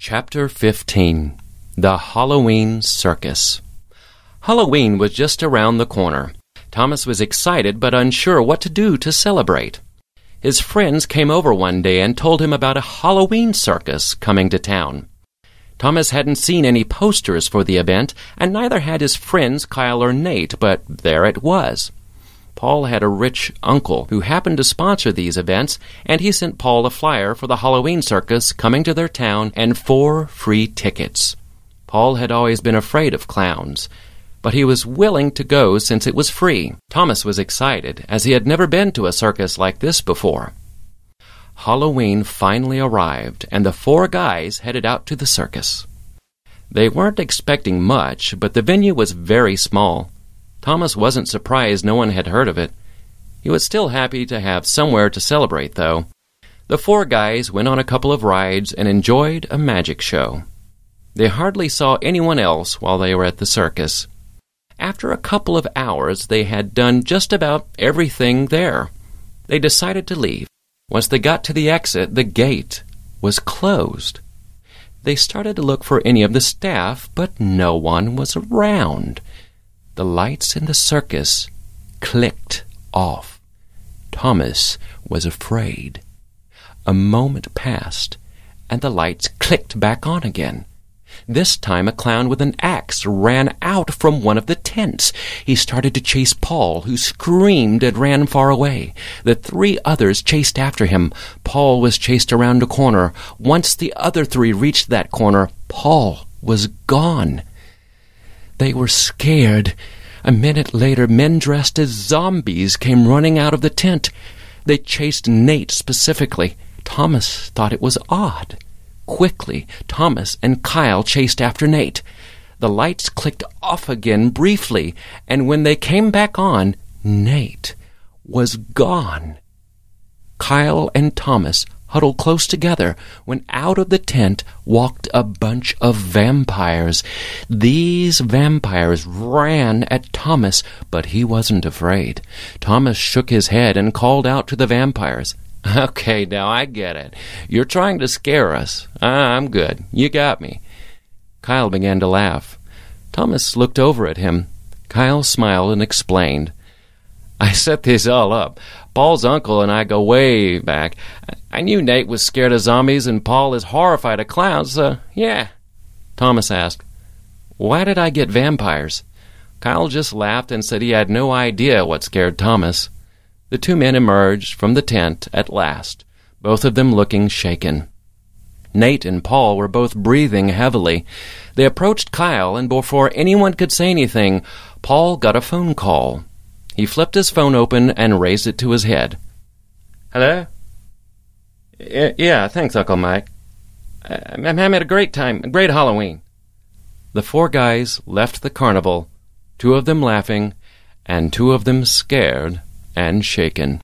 Chapter 15. The Halloween Circus. Halloween was just around the corner. Thomas was excited but unsure what to do to celebrate. His friends came over one day and told him about a Halloween circus coming to town. Thomas hadn't seen any posters for the event, and neither had his friends Kyle or Nate, but there it was. Paul had a rich uncle who happened to sponsor these events, and he sent Paul a flyer for the Halloween circus coming to their town and 4 free tickets. Paul had always been afraid of clowns, but he was willing to go since it was free. Thomas was excited, as he had never been to a circus like this before. Halloween finally arrived, and the 4 guys headed out to the circus. They weren't expecting much, but the venue was very small. Thomas wasn't surprised no one had heard of it. He was still happy to have somewhere to celebrate, though. The 4 guys went on a couple of rides and enjoyed a magic show. They hardly saw anyone else while they were at the circus. After a couple of hours, they had done just about everything there. They decided to leave. Once they got to the exit, the gate was closed. They started to look for any of the staff, but no one was around. The lights in the circus clicked off. Thomas was afraid. A moment passed, and the lights clicked back on again. This time a clown with an axe ran out from one of the tents. He started to chase Paul, who screamed and ran far away. The 3 others chased after him. Paul was chased around a corner. Once the other 3 reached that corner, Paul was gone. They were scared. A minute later, men dressed as zombies came running out of the tent. They chased Nate specifically. Thomas thought it was odd. Quickly, Thomas and Kyle chased after Nate. The lights clicked off again briefly, and when they came back on, Nate was gone. Kyle and Thomas huddled close together when out of the tent walked a bunch of vampires. These vampires ran at Thomas, but he wasn't afraid. Thomas shook his head and called out to the vampires, "Okay, now I get it. You're trying to scare us. I'm good. You got me." Kyle began to laugh. Thomas looked over at him. Kyle smiled and explained, "I set this all up. Paul's uncle and I go way back. I knew Nate was scared of zombies and Paul is horrified of clowns, so yeah." Thomas asked, "Why did I get vampires?" Kyle just laughed and said he had no idea what scared Thomas. The 2 men emerged from the tent at last, both of them looking shaken. Nate and Paul were both breathing heavily. They approached Kyle, and before anyone could say anything, Paul got a phone call. He flipped his phone open and raised it to his head. "Hello? Yeah, thanks, Uncle Mike. I'm having a great time, a great Halloween." The 4 guys left the carnival, 2 of them laughing, and 2 of them scared and shaken.